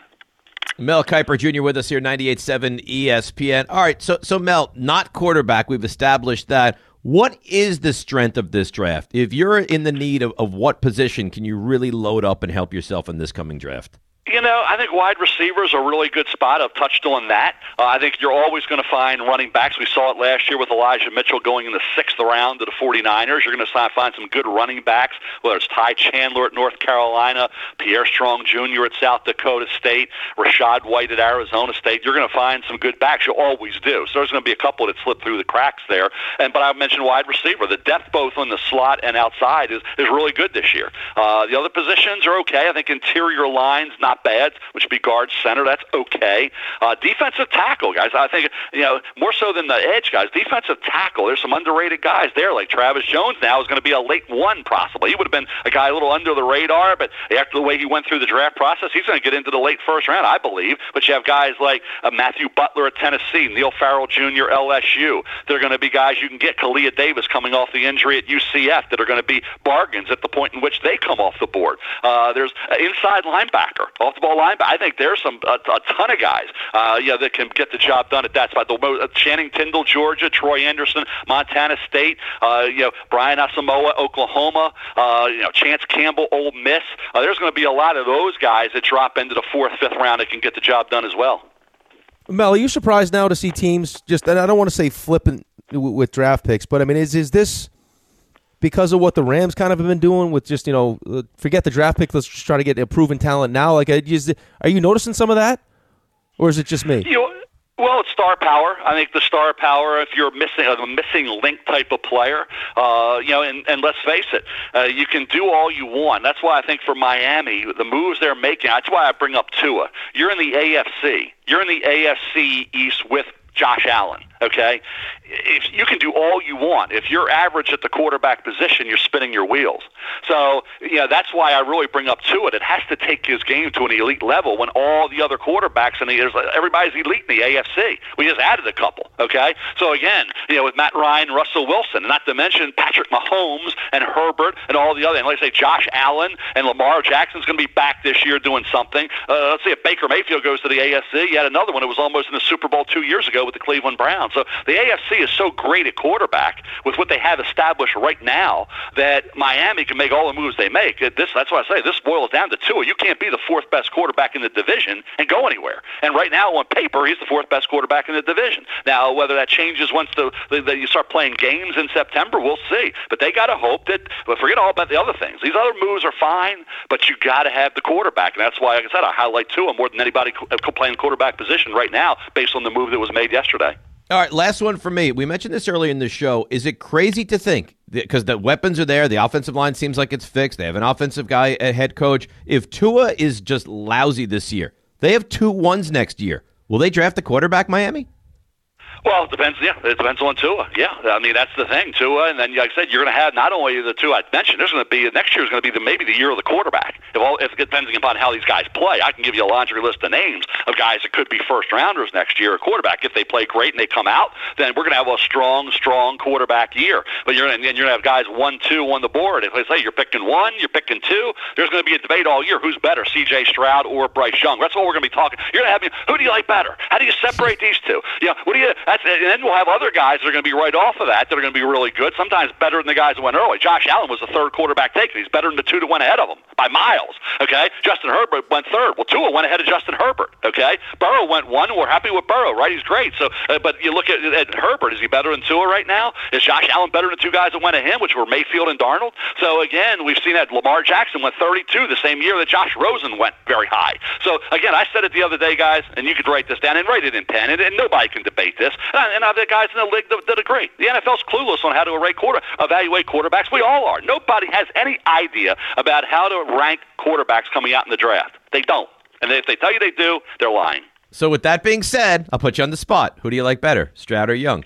S2: Mel Kiper Junior with us here, ninety-eight point seven E S P N. All right, so so Mel, not quarterback. We've established that. What is the strength of this draft? If you're in the need of, of what position can you really load up and help yourself in this coming draft?
S11: You know, I think wide receivers are a really good spot. I've touched on that. Uh, I think you're always going to find running backs. We saw it last year with Elijah Mitchell going in the sixth round to the forty-niners. You're going to find some good running backs, whether it's Ty Chandler at North Carolina, Pierre Strong Junior at South Dakota State, Rashad White at Arizona State. You're going to find some good backs. You always do. So there's going to be a couple that slip through the cracks there. And But I mentioned wide receiver. The depth both on the slot and outside is, is really good this year. Uh, the other positions are okay. I think interior lines, not bad, which would be guard, center. That's okay. Uh, defensive tackle, guys. I think, you know, more so than the edge guys. Defensive tackle, there's some underrated guys there, like Travis Jones now is going to be a late one possibly. He would have been a guy a little under the radar, but after the way he went through the draft process, he's going to get into the late first round, I believe. But you have guys like uh, Matthew Butler at Tennessee, Neil Farrell Junior, L S U. They're going to be guys you can get. Kalia Davis coming off the injury at U C F that are going to be bargains at the point in which they come off the board. Uh, there's an inside linebacker, off-the-ball linebacker. I think there's some a, a ton of guys, uh, yeah, that can get the job done at that spot. The, uh, Channing Tindall, Georgia, Troy Anderson, Montana State, uh, you know, Brian Asamoah, Oklahoma, uh, you know, Chance Campbell, Ole Miss. Uh, there's going to be a lot of those guys that drop into the fourth, fifth round that can get the job done as well.
S4: Mel, are you surprised now to see teams just? And I don't want to say flipping with draft picks, but I mean, is is this because of what the Rams kind of have been doing with just, you know, forget the draft pick, let's just try to get a proven talent now? Like, is, are you noticing some of that, or is it just me?
S11: You know, well, it's star power. I think the star power, if you're missing a missing link type of player, uh, you know, and, and let's face it, uh, you can do all you want. That's why I think for Miami, the moves they're making, that's why I bring up Tua. You're in the A F C. You're in the A F C East with Josh Allen, okay? If you can do all you want. If you're average at the quarterback position, you're spinning your wheels. So, you know, that's why I really bring up Tua. It has to take his game to an elite level when all the other quarterbacks, and there's everybody's elite in the A F C. We just added a couple, okay? So, again, you know, with Matt Ryan, Russell Wilson, not to mention Patrick Mahomes and Herbert and all the other, and let's say Josh Allen and Lamar Jackson's going to be back this year doing something. Uh, let's say if Baker Mayfield goes to the A F C, you had another one that was almost in the Super Bowl two years ago with the Cleveland Browns. So the A F C is so great at quarterback with what they have established right now that Miami can make all the moves they make. This, that's why I say this boils down to Tua. You can't be the fourth best quarterback in the division and go anywhere. And right now, on paper, he's the fourth best quarterback in the division. Now, whether that changes once the, the, the you start playing games in September, we'll see. But they got to hope that. But forget all about the other things. These other moves are fine, but you got to have the quarterback, and that's why, like I said, I highlight Tua more than anybody playing quarterback position right now, based on the move that was made yesterday.
S2: All right, last one for me. We mentioned this earlier in the show. Is it crazy to think, because the weapons are there, the offensive line seems like it's fixed, they have an offensive guy, a head coach. If Tua is just lousy this year, they have two ones next year. Will they draft a quarterback, Miami?
S11: Well, it depends. Yeah, it depends on Tua. Yeah, I mean that's the thing, Tua. And then, like I said, you're going to have not only the two I mentioned. There's going to be next year is going to be the, maybe the year of the quarterback. If all, if depending upon how these guys play, I can give you a laundry list of names of guys that could be first rounders next year. A quarterback, if they play great and they come out, then we're going to have a strong, strong quarterback year. But you're and you're going to have guys one, two on the board. If I say you're picking one, you're picking two, there's going to be a debate all year. Who's better, C J Stroud or Bryce Young? That's what we're going to be talking. You're going to have who do you like better? How do you separate these two? You know, what do you? That's, and then we'll have other guys that are going to be right off of that that are going to be really good, sometimes better than the guys that went early. Josh Allen was the third quarterback taken. He's better than the two that went ahead of him by miles, okay? Justin Herbert went third. Well, Tua went ahead of Justin Herbert, okay? Burrow went one. We're happy with Burrow, right? He's great. So, uh, but you look at, at Herbert. Is he better than Tua right now? Is Josh Allen better than the two guys that went ahead, which were Mayfield and Darnold? So, again, we've seen that Lamar Jackson went thirty-two the same year that Josh Rosen went very high. So, again, I said it the other day, guys, and you could write this down and write it in pen, and, and nobody can debate this. And, and other guys in the league that, that agree. The N F L's clueless on how to array quarter, evaluate quarterbacks. We all are. Nobody has any idea about how to rank quarterbacks coming out in the draft. They don't. And if they tell you they do, they're lying.
S2: So with that being said, I'll put you on the spot. Who do you like better, Stroud or Young?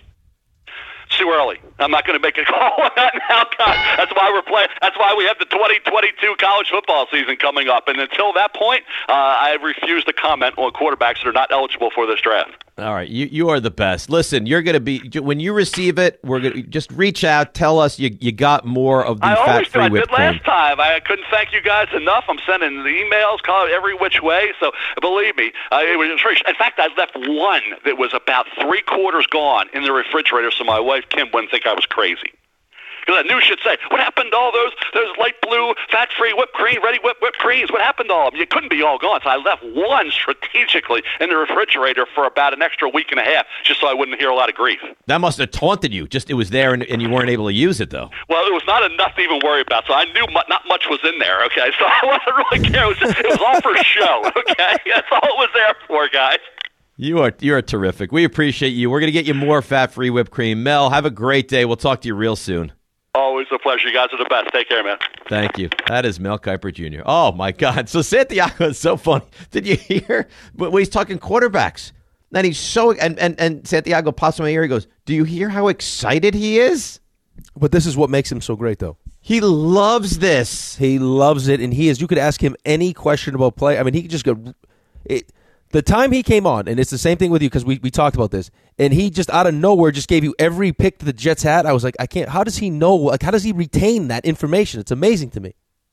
S11: It's too early. I'm not going to make a call on that now, God. That's why we're playing. That's why we have the twenty twenty-two college football season coming up. And until that point, uh, I refuse to comment on quarterbacks that are not eligible for this draft.
S2: All right, you you are the best. Listen, you're going to be when you receive it. We're going to just reach out, tell us you you got more of the
S11: I always do.
S2: fat-free
S11: I
S2: whipped
S11: did
S2: cream.
S11: last time. I couldn't thank you guys enough. I'm sending the emails, call it every which way. So believe me, uh, it was. In fact, I left one that was about three quarters gone in the refrigerator, so my wife Kim wouldn't think I was crazy. Because I knew she'd say, what happened to all those those light blue, fat-free whipped cream, ready whipped whipped creams? What happened to all of them? You couldn't be all gone. So I left one strategically in the refrigerator for about an extra week and a half, just so I wouldn't hear a lot of grief.
S2: That must have taunted you. Just it was there, and, and you weren't able to use it, though.
S11: Well, it was not enough to even worry about, so I knew mu- not much was in there, okay? So I wasn't really care. It was, just, it was all for show, okay? That's all it was there for, guys.
S2: You are you are terrific. We appreciate you. We're going to get you more fat-free whipped cream. Mel, have a great day. We'll talk to you real soon.
S11: Always a pleasure. You guys are the best. Take care, man.
S2: Thank you. That is Mel Kiper Junior Oh, my God. So Santiago is so funny. Did you hear when he's talking quarterbacks? And he's so, and, and, and Santiago pops in my ear. He goes, do you hear how excited he is?
S4: But this is what makes him so great, though.
S2: He loves this.
S4: He loves it, and he is. You could ask him any question about play. I mean, he could just go. It, the time he came on, and it's the same thing with you because we, we talked about this, and he just out of nowhere just gave you every pick that the Jets had. I was like, I can't. How does he know? Like, how does he retain that information? It's amazing to me.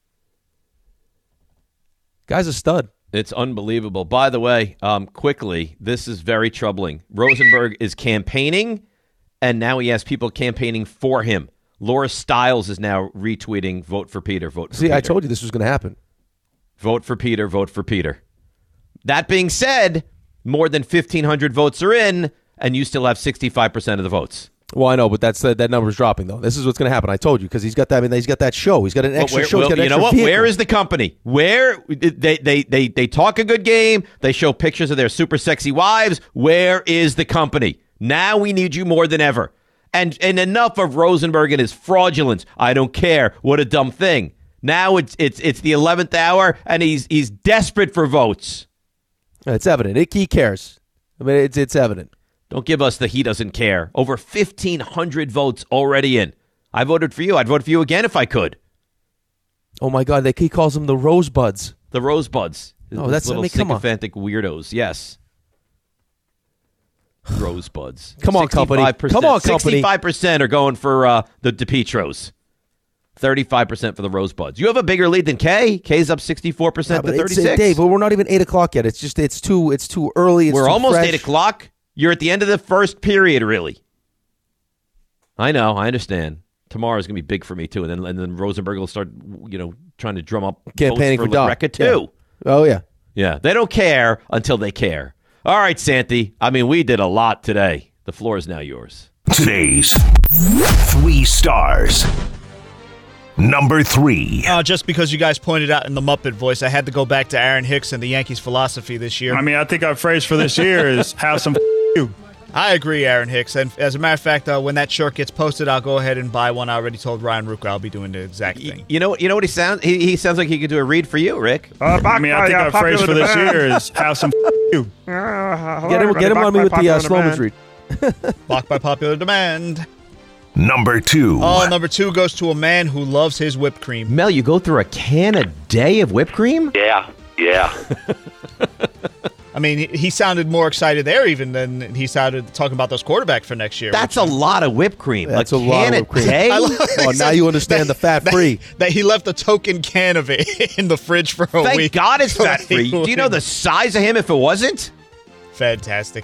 S4: Guy's a stud.
S2: It's unbelievable. By the way, um, quickly, this is very troubling. Rosenberg is campaigning, and now he has people campaigning for him. Laura Stiles is now retweeting, vote for Peter, vote for
S4: See,
S2: Peter.
S4: I told you this was going to happen.
S2: Vote for Peter, vote for Peter. That being said, more than fifteen hundred votes are in, and you still have sixty-five percent of the votes.
S4: Well, I know, but that's uh, that number's dropping, though. This is what's going to happen. I told you, because he's got that. I mean, he's got that show. He's got an extra
S2: well, where,
S4: show.
S2: Well,
S4: He's got an
S2: you know
S4: extra
S2: what?
S4: vehicle.
S2: Where is the company? Where they, they they they talk a good game. They show pictures of their super sexy wives. Where is the company? Now we need you more than ever. And and enough of Rosenberg and his fraudulence. I don't care. What a dumb thing. Now it's it's it's the eleventh hour, and he's he's desperate for votes.
S4: It's evident. It, he cares. I mean, it's it's evident.
S2: Don't give us the he doesn't care. Over fifteen hundred votes already in. I voted for you. I'd vote for you again if I could.
S4: Oh, my God. They, he calls them the Rosebuds.
S2: The Rosebuds.
S4: Oh, that's
S2: little
S4: I mean, come on.
S2: sycophantic weirdos. Yes. Rosebuds.
S4: Come on, company. Come on, company.
S2: sixty-five percent are going for uh, the DePietros. thirty-five percent for the Rosebuds. You have a bigger lead than Kay. Kay's up sixty-four percent
S4: yeah,
S2: to thirty-six.
S4: It's, Dave, but we're not even eight o'clock yet. It's just it's too it's too early. It's
S2: we're
S4: too
S2: almost
S4: fresh.
S2: eight o'clock. You're at the end of the first period, really. I know. I understand. Tomorrow's going to be big for me, too. And then and then Rosenberg will start, you know, trying to drum up
S4: campaigning
S2: votes
S4: for,
S2: for LaGreca, too.
S4: Yeah. Oh, yeah.
S2: Yeah. They don't care until they care. All right, Santi. I mean, we did a lot today. The floor is now yours.
S1: Today's three stars. Number three.
S8: Uh, just because you guys pointed out in the Muppet voice, I had to go back to Aaron Hicks and the Yankees' philosophy this year.
S12: I mean, I think our phrase for this year is have some you.
S8: I agree, Aaron Hicks. And as a matter of fact, uh, when that shirt gets posted, I'll go ahead and buy one. I already told Ryan Ruka I'll be doing the exact thing.
S2: You know, you know what he sounds? He, he sounds like he could do a read for you, Rick.
S12: Uh, I mean, I think our phrase for this year is have some you.
S4: Uh, get him, get him on me with the uh, Sloman's read.
S8: Blocked by popular demand.
S1: Number two.
S8: Oh, number two goes to a man who loves his whipped cream.
S2: Mel, you go through a can a day of whipped cream?
S11: Yeah, yeah.
S8: I mean, he, he sounded more excited there even than he sounded talking about those quarterbacks for next year.
S2: That's a lot of whipped cream.
S4: That's
S2: a,
S4: a lot
S2: can
S4: of whipped cream.
S2: Day?
S4: Oh, now you understand
S8: that,
S4: the fat free.
S8: That, that he left a token can of it in the fridge for a
S2: Thank
S8: week.
S2: God it's fat free. Do you know the size of him if it wasn't?
S8: Fantastic.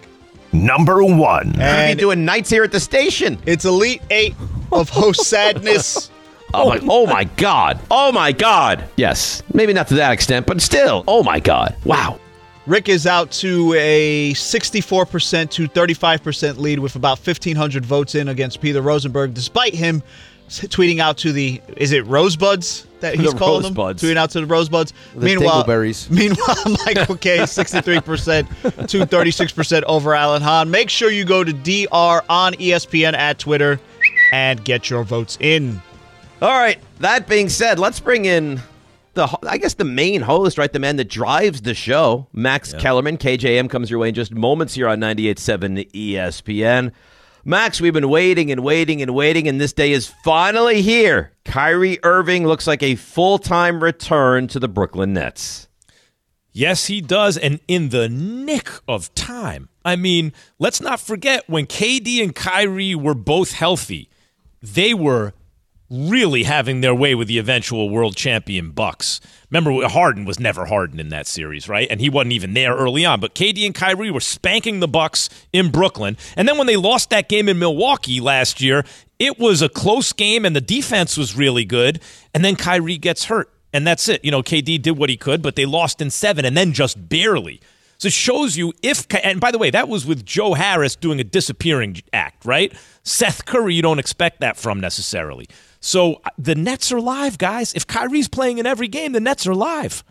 S1: number one.
S2: We'll be doing nights here at the station.
S8: It's Elite Eight of Host Sadness.
S2: Oh my, oh my God. Oh my God. Yes. Maybe not to that extent, but still. Oh my God. Wow.
S8: Rick is out to a sixty-four percent to thirty-five percent lead with about fifteen hundred votes in against Peter Rosenberg, despite him tweeting out to the, is it Rosebuds that he's
S2: The
S8: calling
S2: Rosebuds.
S8: them? Tweeting out to the Rosebuds.
S4: The
S8: meanwhile,
S4: dingleberries.
S8: meanwhile, Michael K, sixty-three percent to thirty-six percent over Alan Hahn. Make sure you go to D R on E S P N at Twitter and get your votes in.
S2: All right. That being said, let's bring in the, I guess, the main host, right? The man that drives the show, Max yeah. Kellerman. K J M comes your way in just moments here on ninety-eight point seven E S P N. Max, we've been waiting and waiting and waiting, and this day is finally here. Kyrie Irving looks like a full-time return to the Brooklyn Nets.
S13: Yes, he does, and in the nick of time. I mean, let's not forget when K D and Kyrie were both healthy, they were really having their way with the eventual world champion Bucks. Remember, Harden was never Harden in that series, right? And he wasn't even there early on. But K D and Kyrie were spanking the Bucks in Brooklyn. And then when they lost that game in Milwaukee last year, it was a close game and the defense was really good. And then Kyrie gets hurt. And that's it. You know, K D did what he could, but they lost in seven and then just barely. So it shows you if, and by the way, that was with Joe Harris doing a disappearing act, right? Seth Curry, you don't expect that from necessarily. So the Nets are live, guys. If Kyrie's playing in every game, the Nets are live.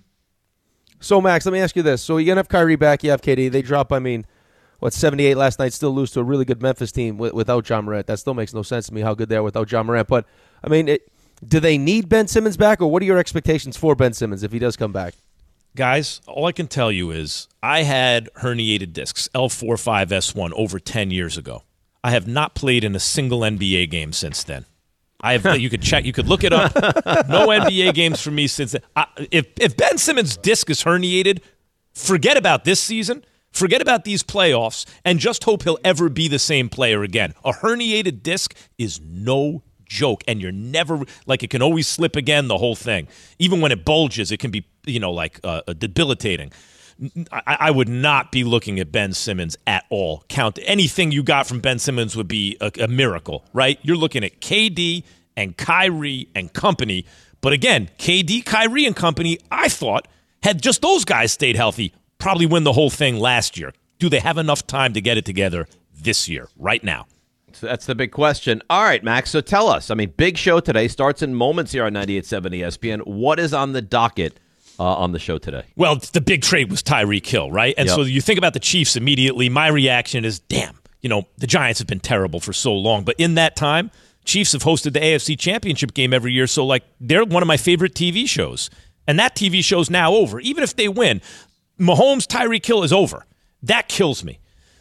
S4: So, Max, let me ask you this. So you're going to have Kyrie back, you have K D. They drop, I mean, what, seventy-eight last night, still lose to a really good Memphis team without John Morant. That still makes no sense to me how good they are without John Morant. But, I mean, it, do they need Ben Simmons back, or what are your expectations for Ben Simmons if he does come back?
S13: Guys, all I can tell you is I had herniated discs, L four five S one, over ten years ago. I have not played in a single N B A game since then. I have. You could check. You could look it up. No N B A games for me since then. I, if if Ben Simmons' disc is herniated, forget about this season. Forget about these playoffs, and just hope he'll ever be the same player again. A herniated disc is no joke, and you're never like it can always slip again. The whole thing, even when it bulges, it can be you know like uh, debilitating. I, I would not be looking at Ben Simmons at all. Count anything you got from Ben Simmons would be a, a miracle, right? You're looking at K D and Kyrie and company. But again, K D, Kyrie and company, I thought, had just those guys stayed healthy, probably win the whole thing last year. Do they have enough time to get it together this year, right now?
S2: So that's the big question. All right, Max, so tell us. I mean, big show today. Starts in moments here on ninety-eight point seven E S P N. What is on the docket Uh, on the show today?
S13: Well, the big trade was Tyreek Hill, right? And yep. So you think about the Chiefs immediately. My reaction is, damn, you know, the Giants have been terrible for so long. But in that time, Chiefs have hosted the A F C Championship game every year. So, like, they're one of my favorite T V shows. And that T V show's now over. Even if they win, Mahomes, Tyreek Hill is over. That kills me.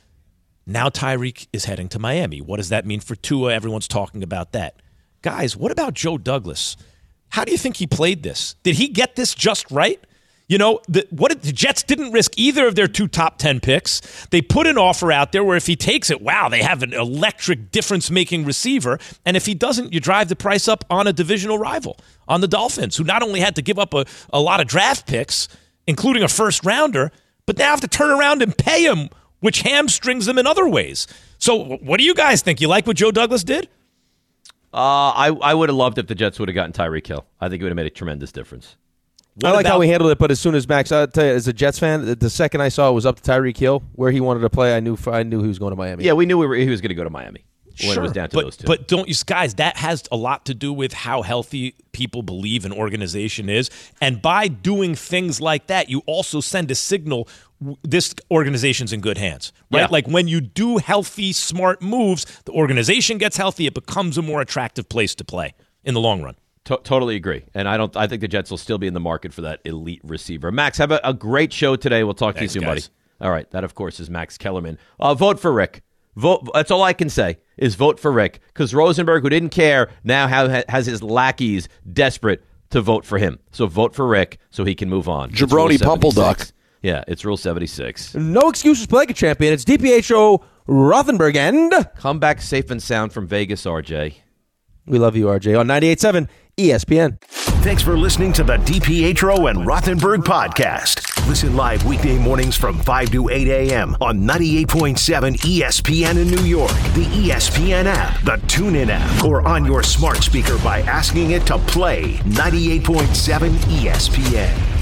S13: Now Tyreek is heading to Miami. What does that mean for Tua? Everyone's talking about that. Guys, what about Joe Douglas? How do you think he played this? Did he get this just right? You know, the, what did, the Jets didn't risk either of their two top ten picks. They put an offer out there where if he takes it, wow, they have an electric difference-making receiver. And if he doesn't, you drive the price up on a divisional rival, on the Dolphins, who not only had to give up a, a lot of draft picks, including a first-rounder, but now have to turn around and pay him, which hamstrings them in other ways. So what do you guys think? You like what Joe Douglas did?
S2: Uh, I, I would have loved if the Jets would have gotten Tyreek Hill. I think it would have made a tremendous difference.
S4: What I like about- how we handled it, but as soon as Max, I'll tell you, as a Jets fan, the second I saw it was up to Tyreek Hill, where he wanted to play, I knew I knew he was going to Miami.
S2: Yeah, we knew we were, he was going to go to Miami when
S13: sure,
S2: it was down to
S13: but,
S2: those two.
S13: But don't you guys, that has a lot to do with how healthy people believe an organization is. And by doing things like that, you also send a signal this organization's in good hands, right?
S2: Yeah.
S13: Like when you do healthy, smart moves, the organization gets healthy, it becomes a more attractive place to play in the long run.
S2: To- totally agree. And I don't. I think the Jets will still be in the market for that elite receiver. Max, have a, a great show today. We'll talk
S13: Thanks,
S2: to you soon,
S13: guys.
S2: buddy. All right. That, of course, is Max Kellerman. Uh, vote for Rick. Vote. That's all I can say is vote for Rick, because Rosenberg, who didn't care, now have, has his lackeys desperate to vote for him. So vote for Rick so he can move on.
S14: Jabroni Pumpleduck.
S2: Yeah, it's Rule seventy-six.
S4: No excuses for like a champion. It's D P H O Rothenberg and...
S2: Come back safe and sound from Vegas, R J.
S4: We love you, R J, on ninety-eight point seven E S P N.
S1: Thanks for listening to the D P H O and Rothenberg podcast. Listen live weekday mornings from five to eight a.m. on ninety-eight point seven E S P N in New York, the E S P N app, the TuneIn app, or on your smart speaker by asking it to play ninety-eight point seven E S P N.